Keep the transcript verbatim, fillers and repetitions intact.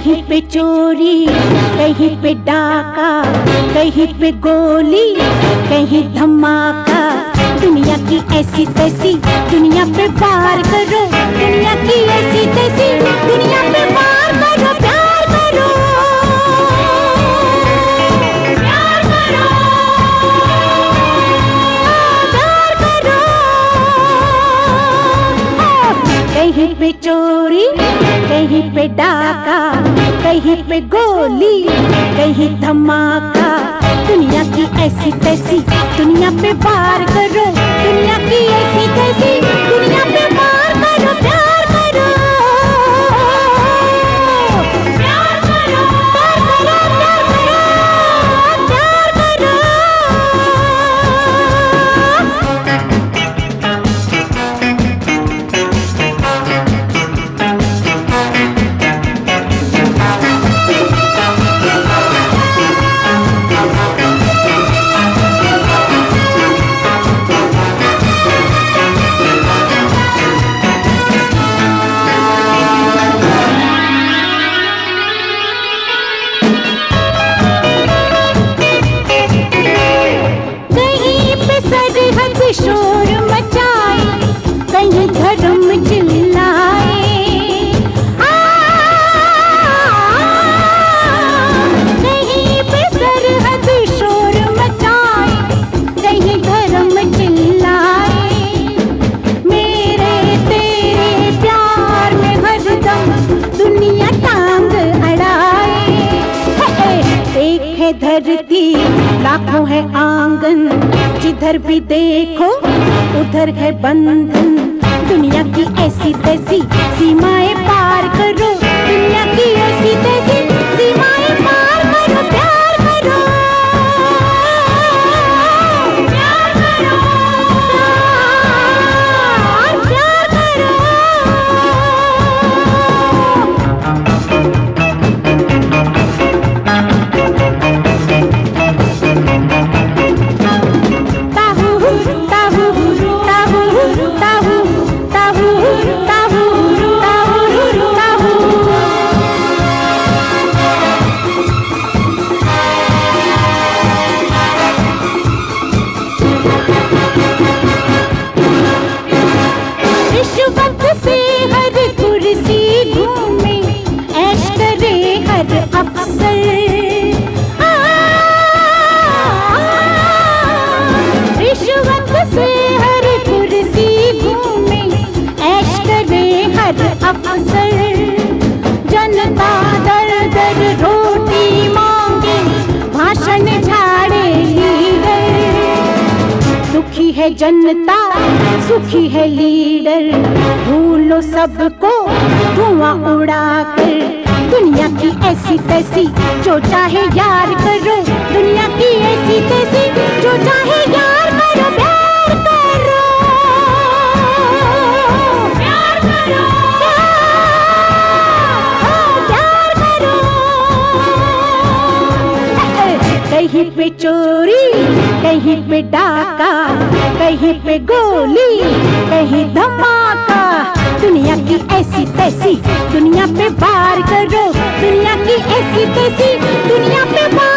कहीं पे चोरी, कहीं पे डाका, कहीं पे गोली, कहीं धमाका। दुनिया की ऐसी तैसी दुनिया पे वार करो, दुनिया की ऐसी तैसी दुनिया पे वार करो। प्यार करो, प्यार करो, प्यार करो। कहीं पे चोरी, कहीं पे डाका, कहीं पे गोली, कहीं धमाका। दुनिया की ऐसी तैसी दुनिया पे वार करो, दुनिया की ऐसी तैसी दुनिया पे वार करो। प्यार करो, प्यार करो, प्यार करो, प्यार करो, शोर मचाए, कहीं धर्म चिल्लाए। आ, कहीं पे सरहद शोर मचाए, कहीं धर्म चिल्लाए। मेरे तेरे प्यार में हरदम दुनिया टांग अड़ाए। एक है धरती, लाखों है आंगन, जिधर भी देखो उधर है बंधन। दुनिया की ऐसी तैसी सीमाएं पार करो, दुनिया की ऐसी तैसी सीमाएं पार करो। प्यार करो, प्यार करो, प्यार, प्यार करो। रिश्वत से हर कुर्सी घूमे, ऐश करे हर अफसर। जनता दर दर रोटी मांगे, भाषण झाड़े लीडर। दुखी है जनता, सुखी है लीडर। भूलो सबको धुआं उड़ाकर। दुनिया की ऐसी तैसी जो चाहे यार करो, दुनिया की ऐसी तैसी जो चाहे यार करो। प्यार करो, प्यार करो, प्यार करो। कहीं पे चोरी, कहीं पे डाका, कहीं पे गोली, कहीं धमाका। दुनिया की ऐसी तैसी दुनिया पे वार करो, दुनिया की ऐसी तैसी दुनिया पे वार